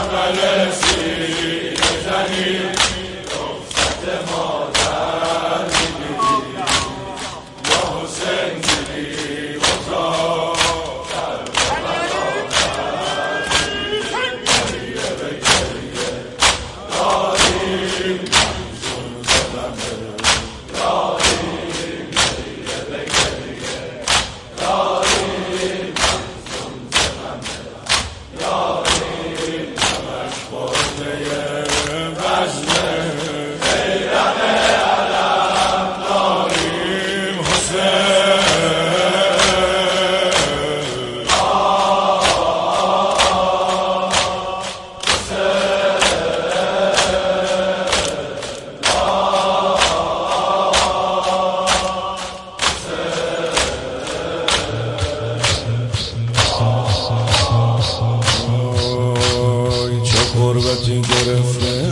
غربتی گرفته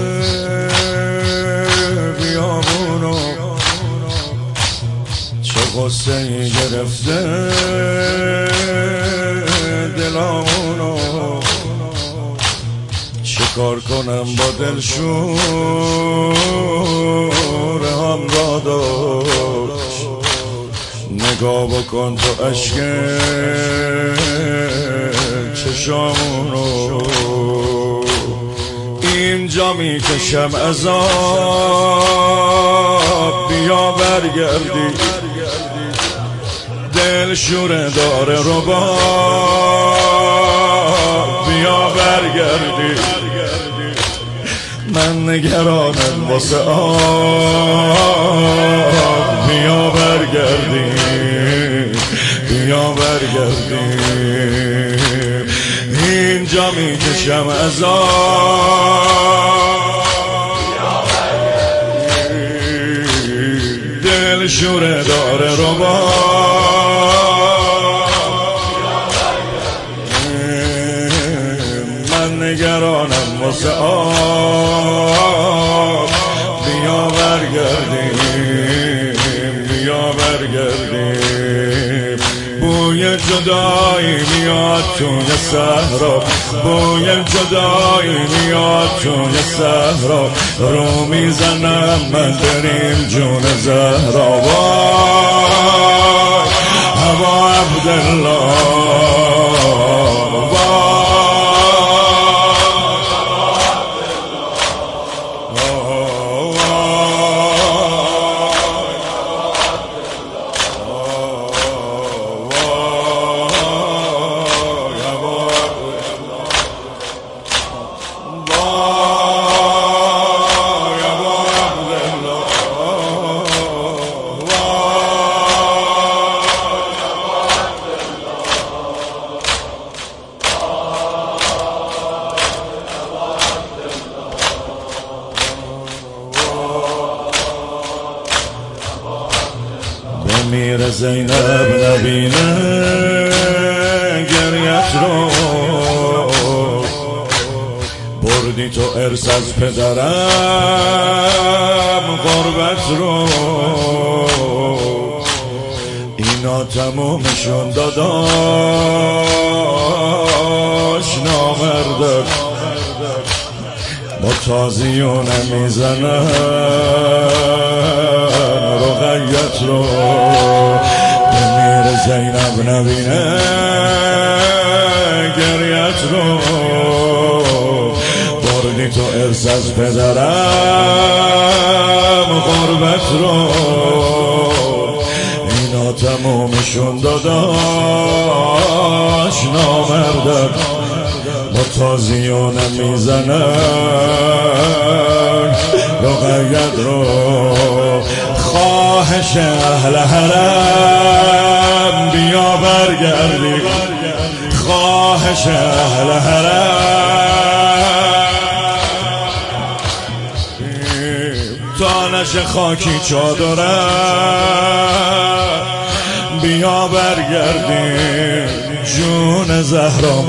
بیامونو، چه غصه‌ای گرفته دلامونو، چه کار کنم با دلشور همراه داشت. نگاه بکن تو عشق چشامونو، اینجا میکشم عذاب، بیا برگردی دل شوره داره رباب، بیا برگردی من نگرانم واسه آب، بیا برگردی بیا برگردی اینجا میکشم عذاب، دل شوره داره رباب، من نگرانم واسه آب، بیا برگردیم بیا برگردیم. بوی جدایی میاد توی صحرا، بوی جدایی میاد توی صحرا، رو میزنم من بریم جون زهرا. وای هوا عبدالله، میره زینب نبینه گریت رو، بردی تو ارث از پدرم غربت رو، اینا تمومشون داداش نامردن، با تازیونه میزنن رقیت رو. بمیر زینب نبینه گریت رو، بردی تو ارث از پدرم غربت رو، اینا تمومشون داداش نامردن، با تازیونه میزنن رقیت رو. خواهش اهل حرم بیا برگردی، خواهش اهل حرم تا نشه خاکی چادرم، بیا برگردی جون زهرا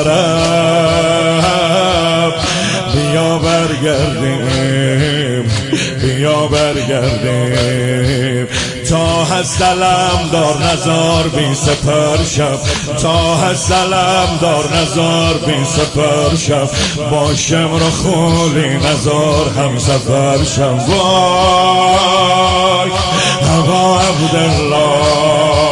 مادرم، بیا برگردیم بیا برگردیم تا هست علم دار نزار بی سپر شب، تا هست علم دار نزار بی سپر شب، باشم را خولی نزار هم سفر شب. وای ابا عبدالله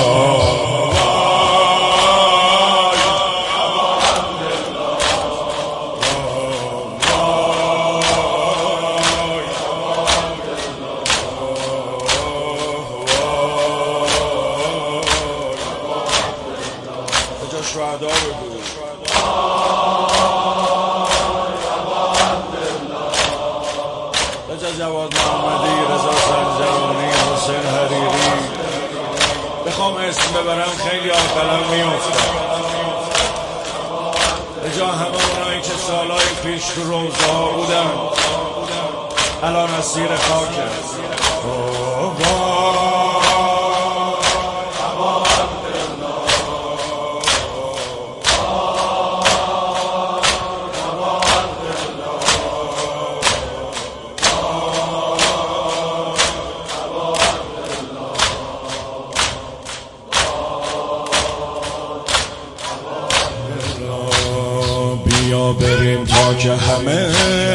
شهدا بگو رجا جواد محمدی، رضا سنجرانی، حسین حریری. بخوام اسم ببرم خیلی آقلم میافتم. رجا همه اونایی که سالهای پیش تو روزه ها بودن الان اسیر خاکن. بیا بریم تا که همه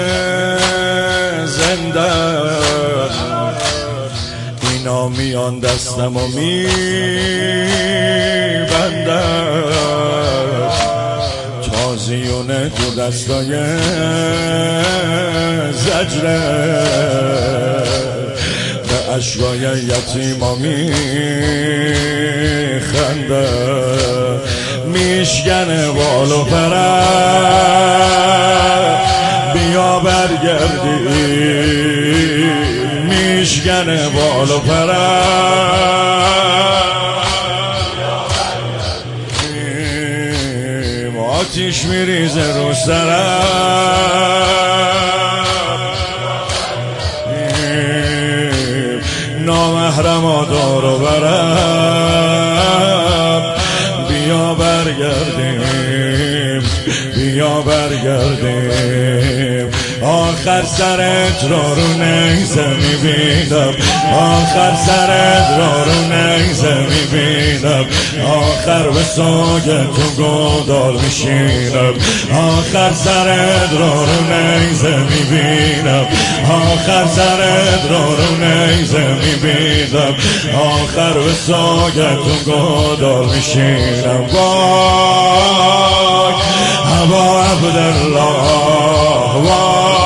زنده، اینا میان دستم و میبنده، تازیونه تو دستای زجره، به اشرای یتیما میخنده، میشکنه بال و پره. بیا برگردی میشکنه بال و پره، آتیش میریزه رو سرم، نامحرما دار و برم. بیا برگردیم بیا برگردیم، آخر سرت رو نیزه میبینم، آخر سرت رو نیزه میبینم، آخر به سوگ تو گودال میشینم، آخر سرت رو نیزه میبینم، آخر سرت رو نیزه میبینم، آخر به سوگ تو گودال میشینم. وای ابا عبدالله وای